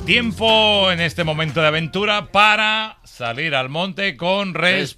Tiempo en este momento de aventura para salir al monte con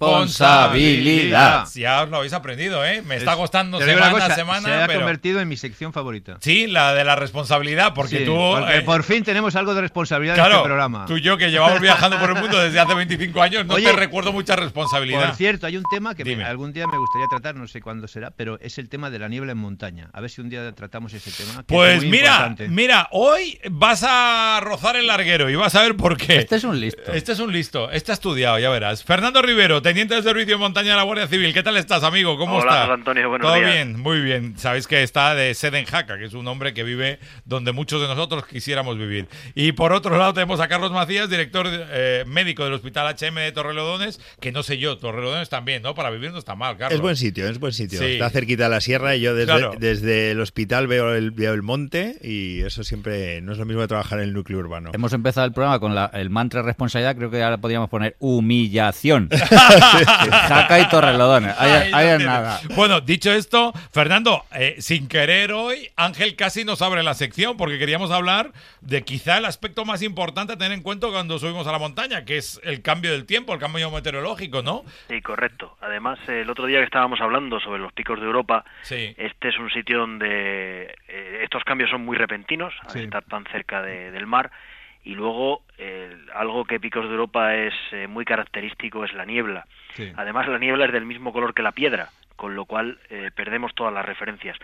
responsabilidad. Ya os lo habéis aprendido, ¿eh? Me está costando semana a semana. Se ha convertido en mi sección favorita. Sí, la de la responsabilidad, porque tú... Porque por fin tenemos algo de responsabilidad en este programa. Tú y yo, que llevamos viajando por el mundo desde hace 25 años, no te recuerdo mucha responsabilidad. Por cierto, hay un tema que algún día me gustaría tratar, no sé cuándo será, pero es el tema de la niebla en montaña. A ver si un día tratamos ese tema. Pues mira, hoy vas a rozar el larguero y vas a ver por qué. Este es un listo. Este ha estudiado, ya verás. Fernando Rivero, teniente de servicio de montaña de la Guardia Civil. ¿Qué tal estás, amigo? ¿Cómo estás? Hola, Antonio, buenos días. Todo bien, muy bien. Sabéis que está de sede en Jaca, que es un hombre que vive donde muchos de nosotros quisiéramos vivir. Y por otro lado tenemos a Carlos Macías, director médico del Hospital HM de Torrelodones, que no sé yo, Torrelodones también, ¿no? Para vivir no está mal, Carlos. Es buen sitio. Sí. Está cerquita de la sierra y yo desde el hospital veo el monte y eso siempre no es lo mismo que trabajar en el núcleo urbano. Hemos empezado el programa con el mantra de responsabilidad, creo que ahora podríamos poner humillación. Jaca y Torrelodones. Ahí es nada. Bueno, dicho esto, Fernando, sin querer hoy, Ángel casi nos abre la sección porque queríamos hablar de quizá el aspecto más importante a tener en cuenta cuando subimos a la montaña, que es el cambio del tiempo, el cambio meteorológico, ¿no? Sí, correcto. Además, el otro día que estábamos hablando sobre los picos de Europa, este es un sitio donde estos cambios son muy repentinos, al estar tan cerca del mar. Y luego, algo que Picos de Europa es muy característico es la niebla. Sí. Además, la niebla es del mismo color que la piedra, con lo cual perdemos todas las referencias.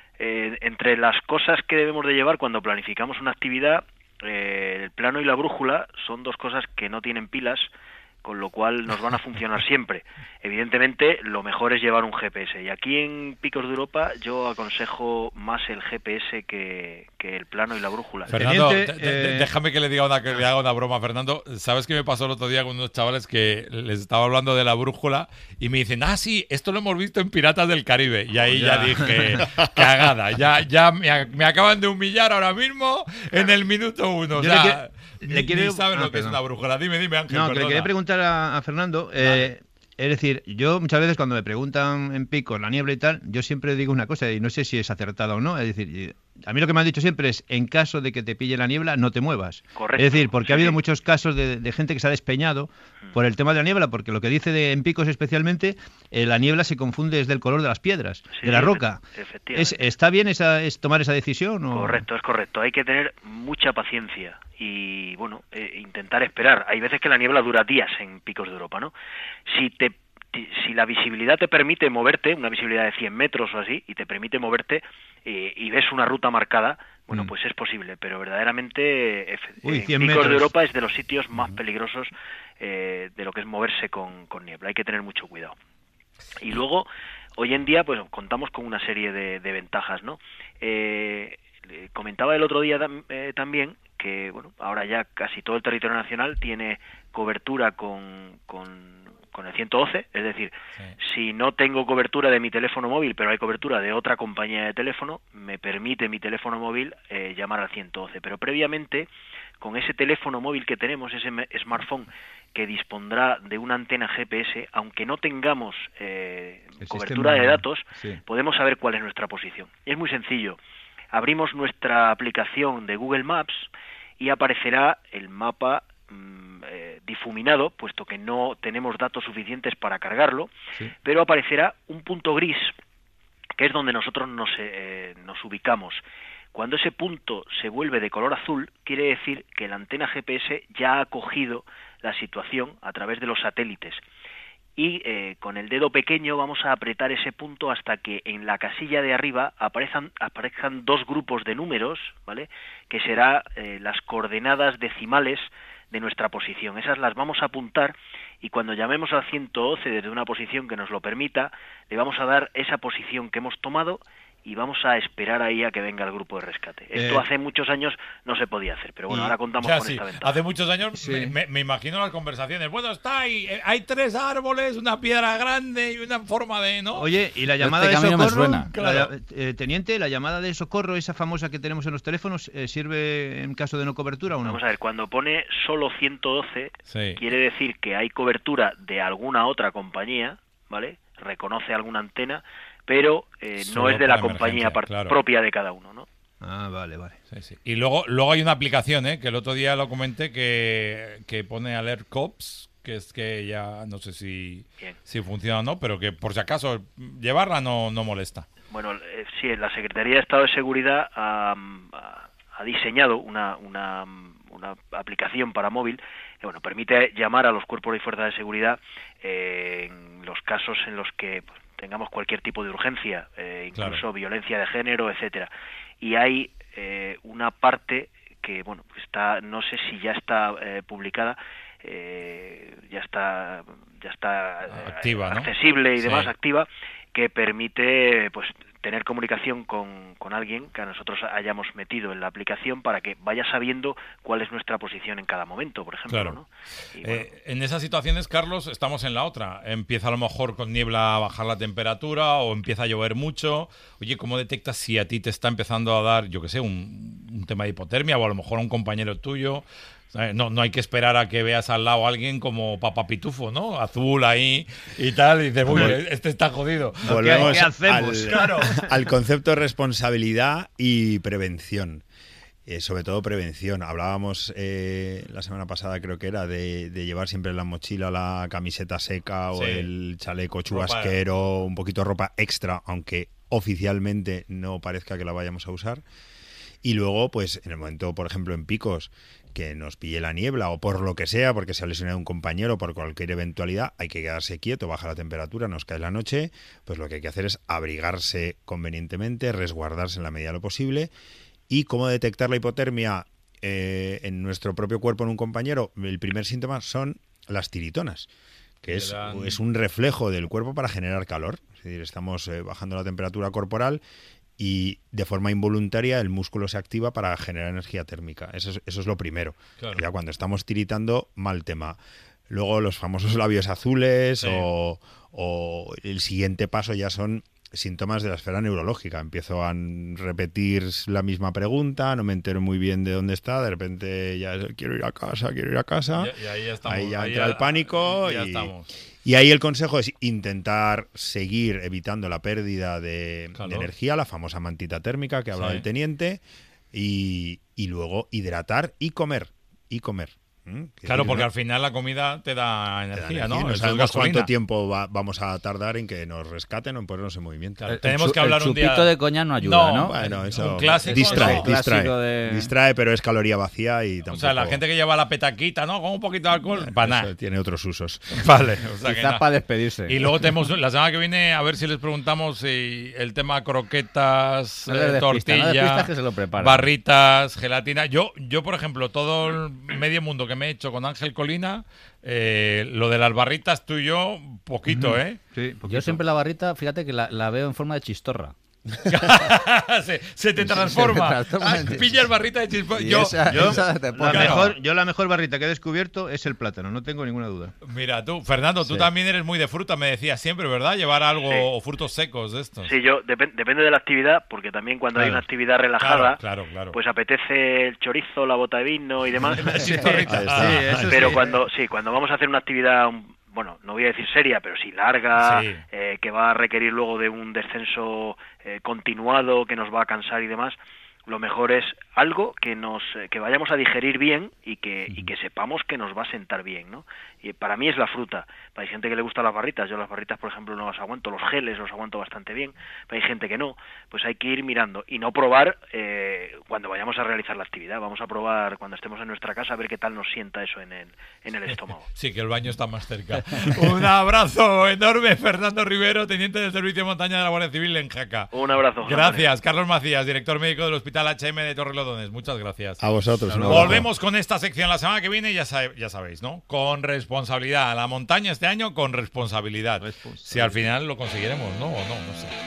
Entre las cosas que debemos de llevar cuando planificamos una actividad, el plano y la brújula son dos cosas que no tienen pilas, con lo cual nos van a funcionar siempre. Evidentemente, lo mejor es llevar un GPS. Y aquí en Picos de Europa yo aconsejo más el GPS que el plano y la brújula. Fernando, déjame que le haga una broma, Fernando. ¿Sabes qué me pasó el otro día con unos chavales que les estaba hablando de la brújula y me dicen, sí, esto lo hemos visto en Piratas del Caribe? Y ahí ya dije, cagada, ya me acaban de humillar ahora mismo en el minuto 1. O sea, ni saben lo que es una brújula. Dime, Ángel. No, que le quería preguntar a Fernando. Es decir, yo muchas veces cuando me preguntan en Picos la niebla y tal, yo siempre digo una cosa y no sé si es acertada o no. Es decir, a mí lo que me han dicho siempre es, en caso de que te pille la niebla, no te muevas. Correcto. Es decir, porque ha habido muchos casos de gente que se ha despeñado por el tema de la niebla, porque lo que dice en Picos especialmente, la niebla se confunde desde el color de las piedras, de la roca. Efectivamente. ¿Está bien tomar esa decisión? ¿O? Correcto, es correcto. Hay que tener mucha paciencia y, bueno, intentar esperar. Hay veces que la niebla dura días en Picos de Europa, ¿no? Si la visibilidad te permite moverte, una visibilidad de 100 metros o así, y te permite moverte y ves una ruta marcada, bueno, pues es posible, pero verdaderamente Picos de Europa es de los sitios más peligrosos de lo que es moverse con niebla. Hay que tener mucho cuidado. Y luego, hoy en día, pues contamos con una serie de ventajas, ¿no? Comentaba el otro día también que, bueno, ahora ya casi todo el territorio nacional tiene cobertura con el 112, es decir, si no tengo cobertura de mi teléfono móvil, pero hay cobertura de otra compañía de teléfono, me permite mi teléfono móvil llamar al 112. Pero previamente, con ese teléfono móvil que tenemos, ese smartphone que dispondrá de una antena GPS, aunque no tengamos cobertura de datos, podemos saber cuál es nuestra posición. Es muy sencillo. Abrimos nuestra aplicación de Google Maps y aparecerá el mapa difuminado, puesto que no tenemos datos suficientes para cargarlo, pero aparecerá un punto gris, que es donde nosotros nos ubicamos. Cuando ese punto se vuelve de color azul, quiere decir que la antena GPS ya ha cogido la situación a través de los satélites. Y con el dedo pequeño vamos a apretar ese punto hasta que en la casilla de arriba aparezcan dos grupos de números, ¿vale? Que será las coordenadas decimales de nuestra posición. Esas las vamos a apuntar y cuando llamemos al 112 desde una posición que nos lo permita, le vamos a dar esa posición que hemos tomado y vamos a esperar ahí a que venga el grupo de rescate. Esto hace muchos años no se podía hacer, pero bueno, ahora contamos con esta ventaja. Hace muchos años me imagino las conversaciones. Bueno, está ahí, hay 3 árboles, una piedra grande y una forma de... ¿no? Oye, ¿y la llamada de socorro? Claro. Teniente, ¿la llamada de socorro, esa famosa que tenemos en los teléfonos, sirve en caso de no cobertura o no? Vamos a ver, cuando pone solo 112, quiere decir que hay cobertura de alguna otra compañía, ¿vale? Reconoce alguna antena, pero no es de la compañía propia de cada uno, ¿no? Ah, vale. Sí. Y luego hay una aplicación, que el otro día lo comenté, que pone Alert Cops, que es que ya no sé si funciona o no, pero que por si acaso llevarla no molesta. Bueno, sí, la Secretaría de Estado de Seguridad ha diseñado una aplicación para móvil que permite llamar a los cuerpos y fuerzas de seguridad en los casos en los que tengamos cualquier tipo de urgencia, incluso violencia de género, etcétera. Y hay una parte que está, no sé si ya está publicada, ya está activa, ¿no? accesible y demás, activa, que permite tener comunicación con alguien que a nosotros hayamos metido en la aplicación para que vaya sabiendo cuál es nuestra posición en cada momento, por ejemplo. Claro. ¿no? Y, en esas situaciones, Carlos, estamos en la otra. Empieza a lo mejor con niebla a bajar la temperatura o empieza a llover mucho. Oye, ¿cómo detectas si a ti te está empezando a dar, yo qué sé, un tema de hipotermia o a lo mejor a un compañero tuyo? No hay que esperar a que veas al lado a alguien como Papá Pitufo, ¿no? Azul ahí y tal, y dices, uy, este está jodido. Volvemos ¿Qué hacemos? al concepto de responsabilidad y prevención. Sobre todo prevención. Hablábamos la semana pasada, creo que era, de llevar siempre en la mochila la camiseta seca o el chaleco chubasquero, un poquito de ropa extra, aunque oficialmente no parezca que la vayamos a usar. Y luego, pues en el momento, por ejemplo, en picos, que nos pille la niebla o por lo que sea, porque se ha lesionado un compañero, por cualquier eventualidad, hay que quedarse quieto, baja la temperatura, nos cae la noche, pues lo que hay que hacer es abrigarse convenientemente, resguardarse en la medida de lo posible. ¿Y cómo detectar la hipotermia en nuestro propio cuerpo en un compañero? El primer síntoma son las tiritonas, que es un reflejo del cuerpo para generar calor. Es decir, estamos bajando la temperatura corporal y de forma involuntaria el músculo se activa para generar energía térmica. Eso es lo primero. Claro. Ya cuando estamos tiritando, mal tema. Luego los famosos labios azules o el siguiente paso ya son síntomas de la esfera neurológica. Empiezo a repetir la misma pregunta, no me entero muy bien de dónde está, de repente ya quiero ir a casa. Y ahí estamos. Ahí ya entra el pánico estamos. Y ahí el consejo es intentar seguir evitando la pérdida de energía, la famosa mantita térmica que hablaba el teniente, y luego hidratar y comer. Claro, porque al final la comida te da energía, ¿no? No sabemos cuánto tiempo vamos a tardar en que nos rescaten o en ponernos en movimiento. Claro, tenemos que hablar un día. El chupito de coñac no ayuda, ¿no? Bueno, eso un clásico, distrae, pero es caloría vacía y tampoco. O sea, la gente que lleva la petaquita, ¿no? Con un poquito de alcohol, para nada. Tiene otros usos. Vale, o sea, quizás para despedirse. Y luego tenemos la semana que viene, a ver si les preguntamos si el tema croquetas, tortilla, que se lo barritas, gelatina. Yo, por ejemplo, todo el medio mundo que me he hecho con Ángel Colina, lo de las barritas tú y yo, poquito, Sí, poquito. Yo siempre la barrita, fíjate que la veo en forma de chistorra. se te transforma. Pillas barrita de chistorra. Yo la mejor barrita que he descubierto es el plátano, no tengo ninguna duda. Mira tú, Fernando, tú también eres muy de fruta, me decías siempre, ¿verdad? Llevar algo o frutos secos de estos. Sí, yo depende de la actividad, porque también cuando hay una actividad relajada, claro. pues apetece el chorizo, la bota de vino y demás. Pero cuando vamos a hacer una actividad, bueno, no voy a decir seria, pero sí larga, que va a requerir luego de un descenso continuado, que nos va a cansar y demás, lo mejor es algo que vayamos a digerir bien y que sepamos que nos va a sentar bien, ¿no? Y para mí es la fruta. Hay gente que le gustan las barritas, yo las barritas, por ejemplo, no las aguanto, los geles los aguanto bastante bien, pero hay gente que no, pues hay que ir mirando y no probar cuando vayamos a realizar la actividad. Vamos a probar cuando estemos en nuestra casa a ver qué tal nos sienta eso en el estómago. Sí, que el baño está más cerca. Un abrazo enorme, Fernando Rivero, teniente del Servicio de Montaña de la Guardia Civil en Jaca. Un abrazo. Gracias, Carlos Macías, director médico del Hospital HM de Torrelodones. Muchas gracias. A vosotros. Volvemos con esta sección la semana que viene, ya sabéis, ¿no? Con responsabilidad. La montaña este año con responsabilidad. Si al final lo conseguiremos, ¿no? O no sé.